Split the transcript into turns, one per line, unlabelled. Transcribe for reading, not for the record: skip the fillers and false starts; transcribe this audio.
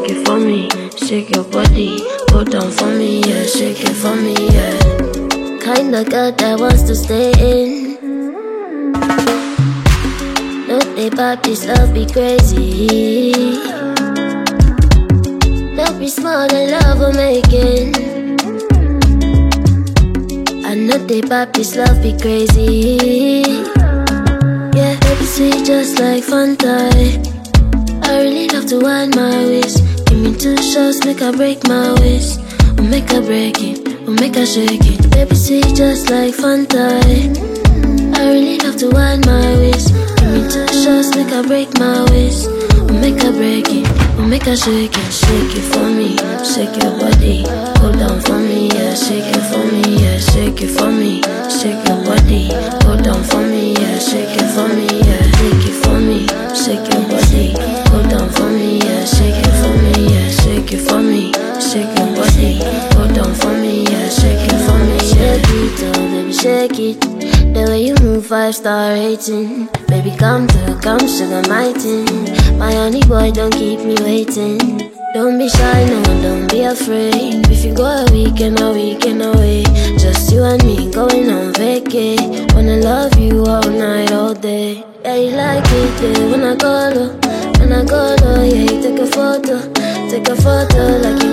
shake it for me. Shake your body, go down for me, yeah. Shake it for me, yeah. Kinda girl that wants to stay in. No, they pop this love be crazy. Don't be smart and love will making. I know they pop this love be crazy. Yeah, baby sweet just like Fanta. I really love to wind my waist. Give me 2 shots, make I break my waist. Or make I break it, or make I shake it. Baby sweet just like Fanta. I really love to wind my waist. Give me 2 shots, make I break my waist. Or make I break it, or make I shake it. Shake it for me, shake your body. Go down for me, yeah. Shake it for me, yeah. Shake it for me, shake your body. Go down for me, yeah. Shake it for me, yeah. Shake it for me, shake your body. Go down for me, yeah. Shake it for me, yeah. Shake it for me, shake your body. Go down for me, yeah. Shake it for me, yeah. Shake it, oh baby, shake it. The way you move, 5-star rating. Baby, come sugar my thing. My honey boy, don't keep me waiting. Don't be shy, no, don't be afraid. If you go a weekend away. Just you and me going on vacay. Wanna love you all night, all day. Yeah, you like it, yeah, when I go low, yeah, you take a photo like